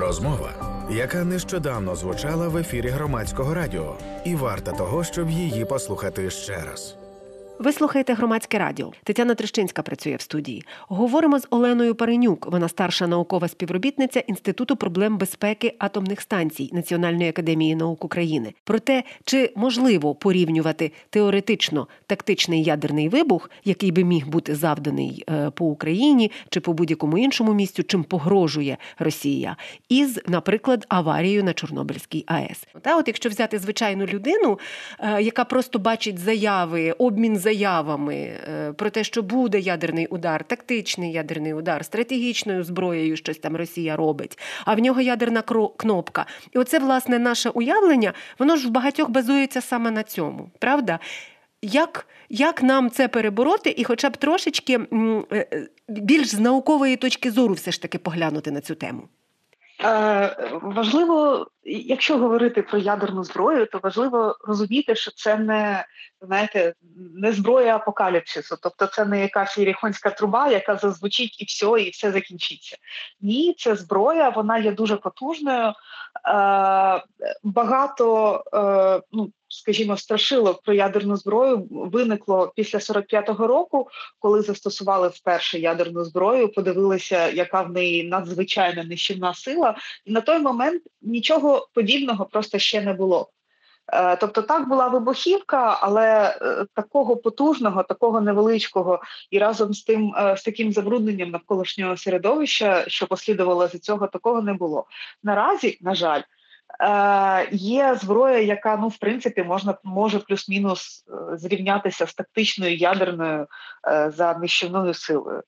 Розмова, яка нещодавно звучала в ефірі Громадського радіо, і варта того, щоб її послухати ще раз. Ви слухаєте Громадське радіо. Тетяна Трещинська працює в студії. Говоримо з Оленою Паренюк. Вона старша наукова співробітниця Інституту проблем безпеки атомних станцій Національної академії наук України. Про те, чи можливо порівнювати теоретично тактичний ядерний вибух, який би міг бути завданий по Україні чи по будь-якому іншому місцю, чим погрожує Росія, із, наприклад, аварією на Чорнобильській АЕС. От якщо взяти звичайну людину, яка просто бачить заяви, обмін заявами про те, що буде ядерний удар, тактичний ядерний удар, стратегічною зброєю щось там Росія робить, а в нього ядерна кнопка. І оце, власне, наше уявлення, воно ж в багатьох базується саме на цьому, правда? Як нам це перебороти і хоча б трошечки більш з наукової точки зору все ж таки поглянути на цю тему? Важливо, якщо говорити про ядерну зброю, то важливо розуміти, що це не зброя апокаліпсису, тобто це не якась єрихонська труба, яка зазвучить і все закінчиться. Ні, це зброя, вона є дуже потужною, багато, скажімо, страшилок про ядерну зброю виникло після 45-го року, коли застосували вперше ядерну зброю, подивилися, яка в неї надзвичайна нищівна сила, і на той момент нічого подібного просто ще не було. Тобто так, була вибухівка, але такого потужного, такого невеличкого і разом з таким забрудненням навколишнього середовища, що послідувало за цього, такого не було. Наразі, на жаль, є зброя, яка, в принципі, може плюс-мінус зрівнятися з тактичною ядерною за нищівною силою.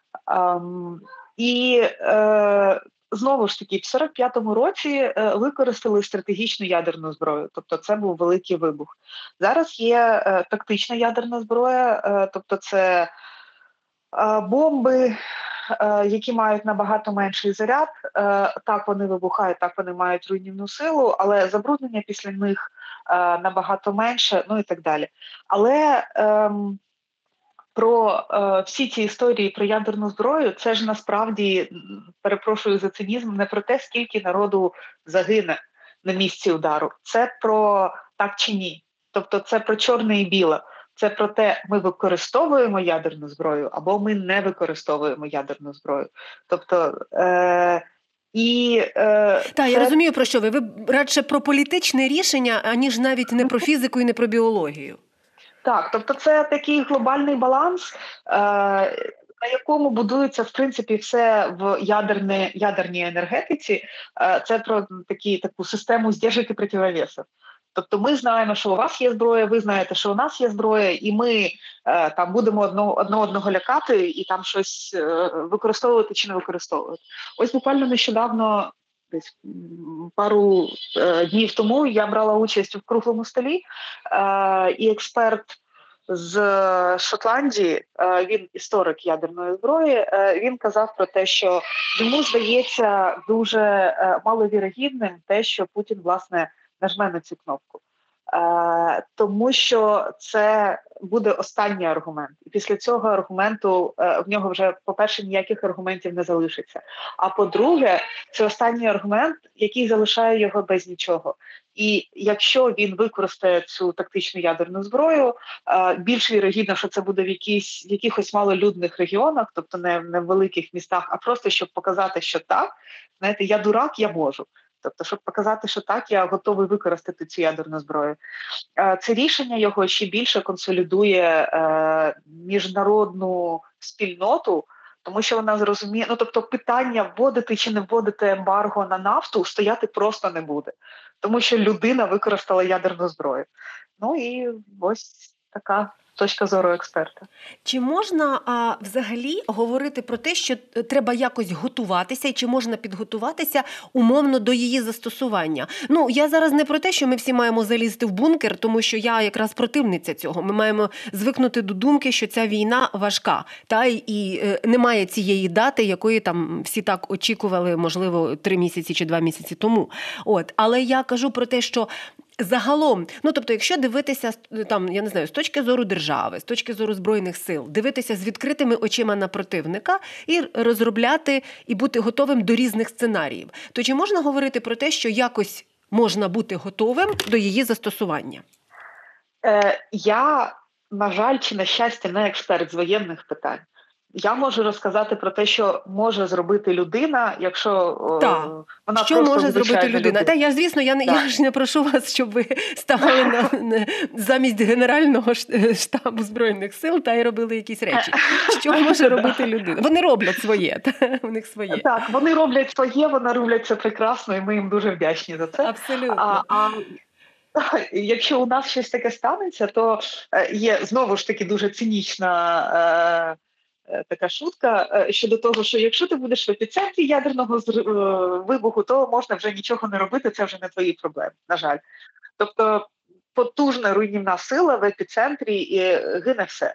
Знову ж таки, в 45-му році використали стратегічну ядерну зброю, тобто це був великий вибух. Зараз є тактична ядерна зброя, тобто це бомби, які мають набагато менший заряд, так вони вибухають, так вони мають руйнівну силу, але забруднення після них набагато менше, і так далі. Але про всі ці історії про ядерну зброю, це ж насправді, перепрошую за цинізм, не про те, скільки народу загине на місці удару. Це про так чи ні. Тобто це про чорне і біле. Це про те, ми використовуємо ядерну зброю або ми не використовуємо ядерну зброю. Тобто я розумію, про що ви. Ви радше про політичне рішення, аніж навіть не про фізику і не про біологію. Так, тобто це такий глобальний баланс, на якому будується, в принципі, все в ядерній енергетиці. Це про таку систему здержок і противовесів. Тобто ми знаємо, що у вас є зброя, ви знаєте, що у нас є зброя, і ми там будемо одного лякати і там щось використовувати чи не використовувати. Ось буквально нещодавно, десь пару днів тому, я брала участь в круглому столі, і експерт з Шотландії, він історик ядерної зброї, він казав про те, що йому здається дуже маловірогідним те, що Путін, власне, нажме на цю кнопку. Тому що це буде останній аргумент. І після цього аргументу в нього вже, по-перше, ніяких аргументів не залишиться. А по-друге, це останній аргумент, який залишає його без нічого. І якщо він використає цю тактичну ядерну зброю, більш вірогідно, що це буде в якихось малолюдних регіонах, тобто не в великих містах, а просто щоб показати, що так, знаєте, я дурак, я можу. Тобто, щоб показати, що так, я готовий використати цю ядерну зброю. Це рішення його ще більше консолідує міжнародну спільноту, тому що вона зрозуміє, тобто питання вводити чи не вводити ембарго на нафту стояти просто не буде, тому що людина використала ядерну зброю. І ось така точка зору експерта. Чи можна взагалі говорити про те, що треба якось готуватися, і чи можна підготуватися умовно до її застосування? Я зараз не про те, що ми всі маємо залізти в бункер, тому що я якраз противниця цього. Ми маємо звикнути до думки, що ця війна важка, і немає цієї дати, якої там всі так очікували, можливо, 3 місяці чи 2 місяці тому. Але я кажу про те, що Загалом, тобто, якщо дивитися там, я не знаю, з точки зору держави, з точки зору Збройних сил, дивитися з відкритими очима на противника і розробляти, і бути готовим до різних сценаріїв, то чи можна говорити про те, що якось можна бути готовим до її застосування? Я, на жаль, чи на щастя, не експерт з воєнних питань. Я можу розказати про те, що може зробити людина, якщо вона що просто може зробити людина. Та я, звісно, я ж не прошу вас, щоб ви ставали замість Генерального штабу Збройних сил та й робили якісь речі. Що може робити людина? Вони роблять своє, у них своє. Так, вони роблять своє, вони роблять це прекрасно, і ми їм дуже вдячні за це. Абсолютно. Якщо у нас щось таке станеться, то є, знову ж таки, дуже цинічна така шутка щодо того, що якщо ти будеш в епіцентрі ядерного вибуху, то можна вже нічого не робити, це вже не твої проблеми, на жаль. Тобто потужна руйнівна сила в епіцентрі і гине все.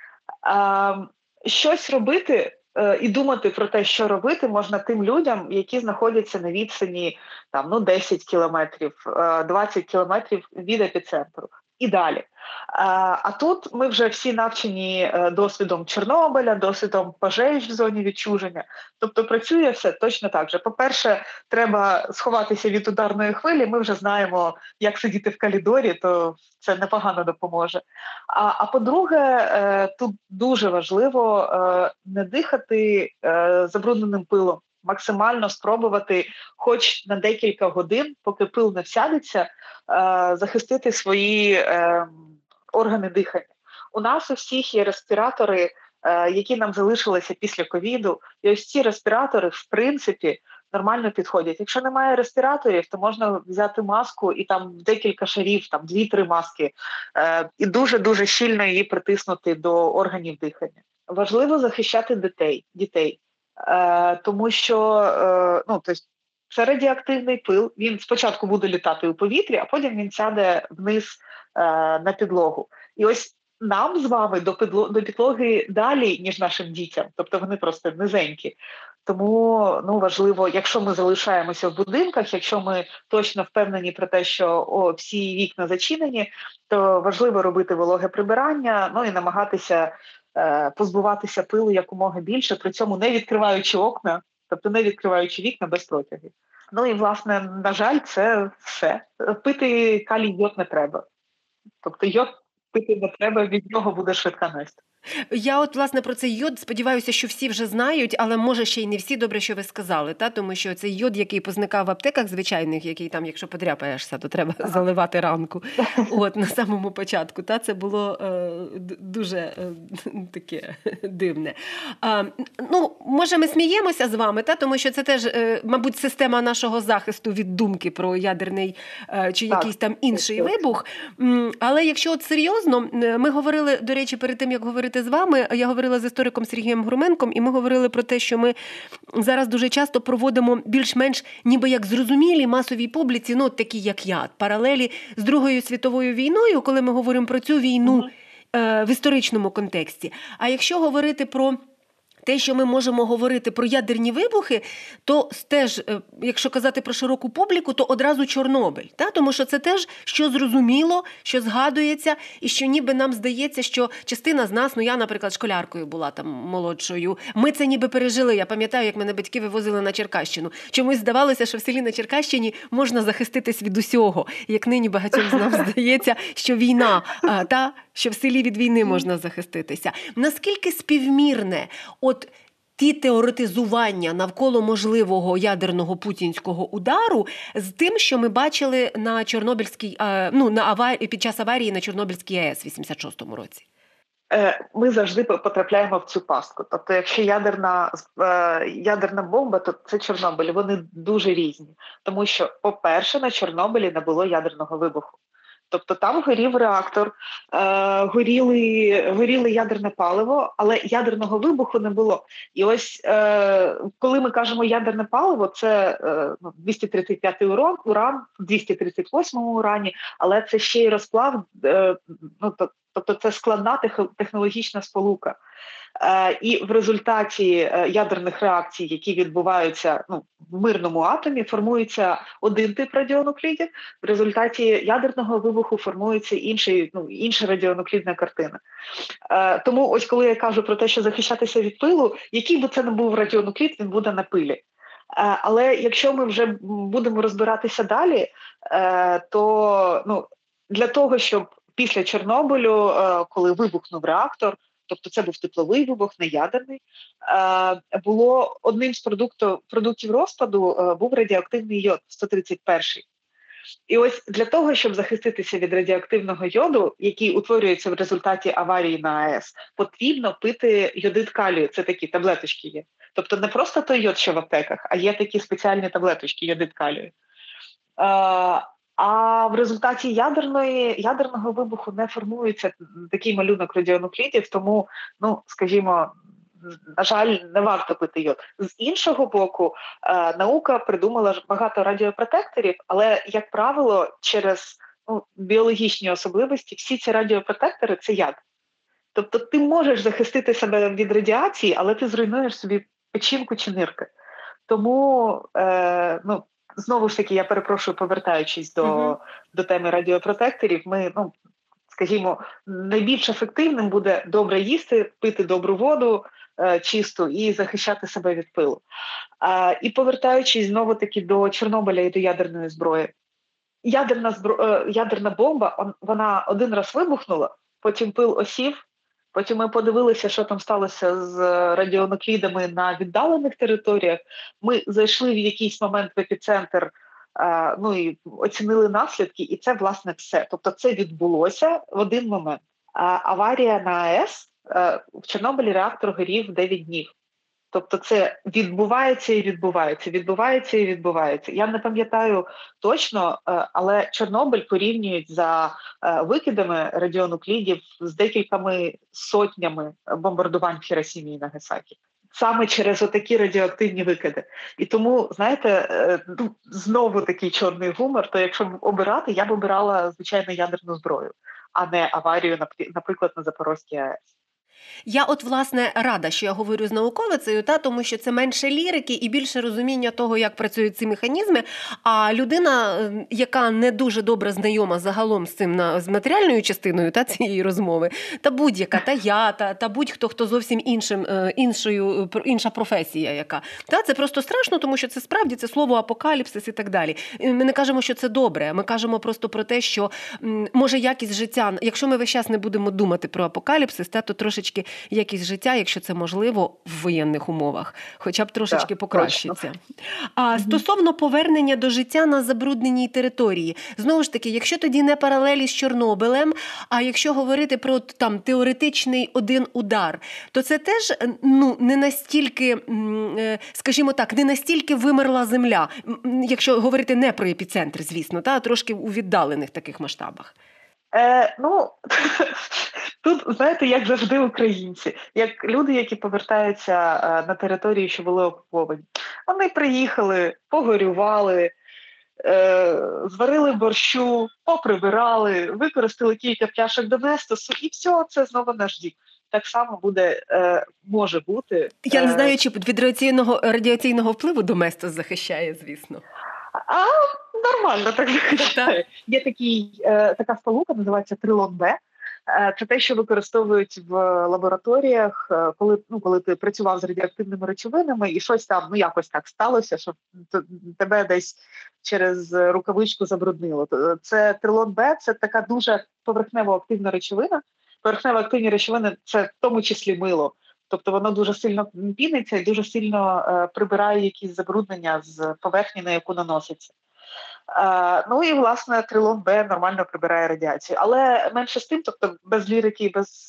Щось робити і думати про те, що робити, можна тим людям, які знаходяться на відстані 10 кілометрів, 20 кілометрів від епіцентру. І далі. А тут ми вже всі навчені досвідом Чорнобиля, досвідом пожеж в зоні відчуження. Тобто працює все точно так же. По-перше, треба сховатися від ударної хвилі, ми вже знаємо, як сидіти в коридорі, то це непогано допоможе. А по-друге, тут дуже важливо не дихати забрудненим пилом. Максимально спробувати хоч на декілька годин, поки пил не всядеться, захистити свої органи дихання. У нас у всіх є респіратори, які нам залишилися після ковіду, і ось ці респіратори, в принципі, нормально підходять. Якщо немає респіраторів, то можна взяти маску і там декілька шарів, 2-3 маски, і дуже-дуже щільно її притиснути до органів дихання. Важливо захищати дітей. Тому що це радіоактивний пил, він спочатку буде літати у повітрі, а потім він сяде вниз на підлогу. І ось нам з вами до підлоги далі, ніж нашим дітям, тобто вони просто низенькі. Тому важливо, якщо ми залишаємося в будинках, якщо ми точно впевнені про те, що всі вікна зачинені, то важливо робити вологе прибирання, і намагатися позбуватися пилу якомога більше, при цьому не відкриваючи окна, тобто не відкриваючи вікна без протягів. І, власне, на жаль, це все. Пити калій йод не треба. Тобто йод пити не треба, від нього буде швидка несть. Я власне, про цей йод сподіваюся, що всі вже знають, але може ще й не всі, добре, що ви сказали, тому що цей йод, який позникав в аптеках звичайних, який там, якщо подряпаєшся, то треба заливати ранку, на самому початку, це було дуже таке дивне. Може ми сміємося з вами, тому що це теж, мабуть, система нашого захисту від думки про ядерний чи якийсь там інший вибух, але якщо серйозно, ми говорили, до речі, перед тим, як говорити з вами, я говорила з істориком Сергієм Груменком, і ми говорили про те, що ми зараз дуже часто проводимо більш-менш ніби як зрозумілі масовій публіці, такі як я, паралелі з Другою світовою війною, коли ми говоримо про цю війну в історичному контексті. А якщо говорити про те, що ми можемо говорити про ядерні вибухи, то теж, якщо казати про широку публіку, то одразу Чорнобиль. Тому що це теж, що зрозуміло, що згадується, і що ніби нам здається, що частина з нас, я, наприклад, школяркою була там молодшою, ми це ніби пережили. Я пам'ятаю, як мене батьки вивозили на Черкащину. Чомусь здавалося, що в селі на Черкащині можна захиститись від усього. Як нині багатьом з нас здається, що війна, що в селі від війни можна захиститися. Наскільки співмірне ті теоретизування навколо можливого ядерного путінського удару з тим, що ми бачили на Чорнобильській, під час аварії на Чорнобильській АЕС в 86-му році? Ми завжди потрапляємо в цю пастку. Тобто, якщо ядерна бомба, то це Чорнобиль. Вони дуже різні. Тому що, по-перше, на Чорнобилі не було ядерного вибуху. Тобто там горів реактор, горіли ядерне паливо, але ядерного вибуху не було. І ось коли ми кажемо ядерне паливо, це 235-й уран, 238-му урані, але це ще й розплав Тобто це складна технологічна сполука. І в результаті ядерних реакцій, які відбуваються в мирному атомі, формується один тип радіонуклідів, в результаті ядерного вибуху формується інша радіонуклідна картина. Тому ось коли я кажу про те, що захищатися від пилу, який би це не був радіонуклід, він буде на пилі. Але якщо ми вже будемо розбиратися далі, то для того, щоб після Чорнобилю, коли вибухнув реактор, тобто це був тепловий вибух, не ядерний, було одним з продуктів розпаду був радіоактивний йод, 131-й. І ось для того, щоб захиститися від радіоактивного йоду, який утворюється в результаті аварії на АЕС, потрібно пити йодид калію, це такі таблеточки є. Тобто не просто той йод, що в аптеках, а є такі спеціальні таблеточки йодид калію. А в результаті ядерного вибуху не формується такий малюнок радіонуклідів, тому, скажімо, на жаль, не варто пити йод. З іншого боку, наука придумала багато радіопротекторів, але, як правило, через біологічні особливості всі ці радіопротектори – це яд. Тобто ти можеш захистити себе від радіації, але ти зруйнуєш собі печінку чи нирки. Тому, знову ж таки, я перепрошую, повертаючись до теми радіопротекторів, ми, скажімо, найбільш ефективним буде добре їсти, пити добру воду чисту і захищати себе від пилу. І повертаючись знову-таки до Чорнобиля і до ядерної зброї. Ядерна бомба, вона один раз вибухнула, потім пил осів, потім ми подивилися, що там сталося з радіонуклідами на віддалених територіях. Ми зайшли в якийсь момент в епіцентр, і оцінили наслідки, і це, власне, все. Тобто це відбулося в один момент. Аварія на АЕС, в Чорнобилі реактор горів 9 днів. Тобто це відбувається і відбувається, відбувається і відбувається. Я не пам'ятаю точно, але Чорнобиль порівнюють за викидами радіонуклідів з декількома сотнями бомбардувань в Хіросімі і Нагасакі. Саме через отакі радіоактивні викиди. І тому, знаєте, знову такий чорний гумор, то якщо обирати, я б обирала, звичайно, ядерну зброю, а не аварію, наприклад, на Запорозькій АЕС. Я власне, рада, що я говорю з науковицею, тому що це менше лірики і більше розуміння того, як працюють ці механізми. А людина, яка не дуже добре знайома загалом з цим, з матеріальною частиною цієї розмови, та будь-яка, та я, та будь-хто, хто зовсім інша професія яка. Це просто страшно, тому що це справді це слово апокаліпсис і так далі. Ми не кажемо, що це добре, ми кажемо просто про те, що може якість життя, якщо ми весь час не будемо думати про апокаліпсис, то трошечки якість життя, якщо це можливо, в воєнних умовах, хоча б трошечки покращиться. А стосовно повернення до життя на забрудненій території, знову ж таки, якщо тоді не паралелі з Чорнобилем, а якщо говорити про теоретичний один удар, то це теж не настільки, скажімо так, не настільки вимерла земля, якщо говорити не про епіцентр, звісно, а трошки у віддалених таких масштабах. Тут, знаєте, як завжди українці, як люди, які повертаються на території, що були окуповані. Вони приїхали, погорювали, зварили борщу, поприбирали, використали кілька пляшок доместосу, і все, це знову наш дім. Так само може бути. Я не знаю, чи від радіаційного впливу доместос захищає, звісно. Нормально так захищає. Є така сполука, називається трилон Б. Це те, що використовують в лабораторіях, коли ти працював з радіоактивними речовинами і щось там, якось так сталося, що тебе десь через рукавичку забруднило. Це трилон Б, це така дуже поверхнево-активна речовина. Поверхнево-активні речовини – це в тому числі мило. Тобто воно дуже сильно піниться і дуже сильно прибирає якісь забруднення з поверхні, на яку наноситься. І, власне, трилон Б нормально прибирає радіацію. Але менше з тим, тобто без лірики, без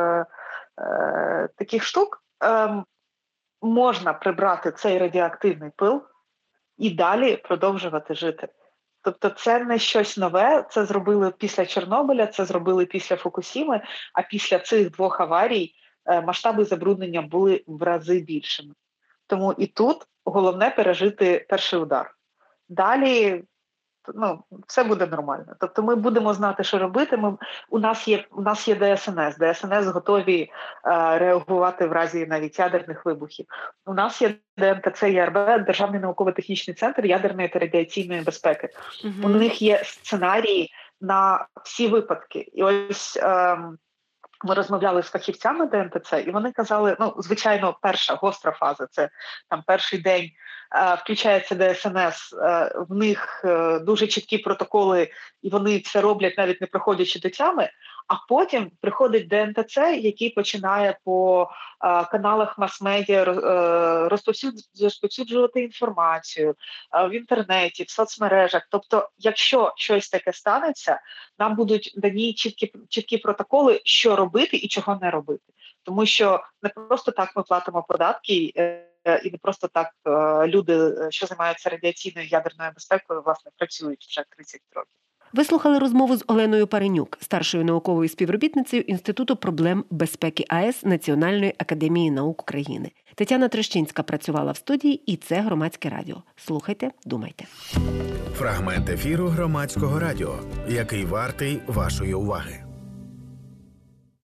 таких штук, можна прибрати цей радіоактивний пил і далі продовжувати жити. Тобто це не щось нове, це зробили після Чорнобиля, це зробили після Фукусіми, а після цих двох аварій масштаби забруднення були в рази більшими. Тому і тут головне пережити перший удар. Далі все буде нормально. Тобто ми будемо знати, що робити. У нас є ДСНС. ДСНС готові реагувати в разі навіть ядерних вибухів. У нас є ДНТЦ ЄРБ, Державний науково-технічний центр ядерної та радіаційної безпеки. У них є сценарії на всі випадки. І ось ми розмовляли з фахівцями ДНТЦ, і вони казали, звичайно, перша гостра фаза, це там перший день, включається ДСНС, в них дуже чіткі протоколи, і вони це роблять, навіть не проходячи до тями, а потім приходить ДНТЦ, який починає по каналах мас-медіа розповсюджувати інформацію в інтернеті, в соцмережах. Тобто, якщо щось таке станеться, нам будуть дані чіткі протоколи, що робити і чого не робити. Тому що не просто так ми платимо податки, і не просто так люди, що займаються радіаційною ядерною безпекою, власне, працюють вже 30 років. Ви слухали розмову з Оленою Паренюк, старшою науковою співробітницею Інституту проблем безпеки АЕС Національної академії наук України. Тетяна Трещинська працювала в студії, і це Громадське радіо. Слухайте, думайте. Фрагмент ефіру Громадського радіо, який вартий вашої уваги.